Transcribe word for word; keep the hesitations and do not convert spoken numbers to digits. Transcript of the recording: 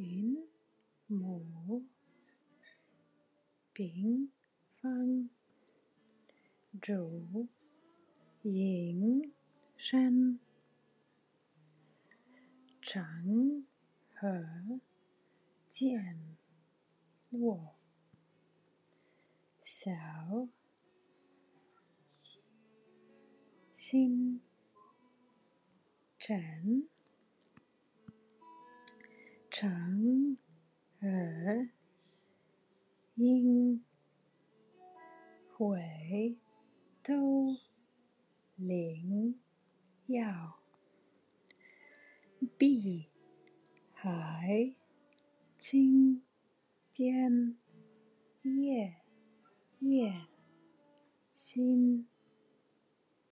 云母平方主营山长河渐落，小星辰嫦娥应悔都灵药，碧海青天夜夜心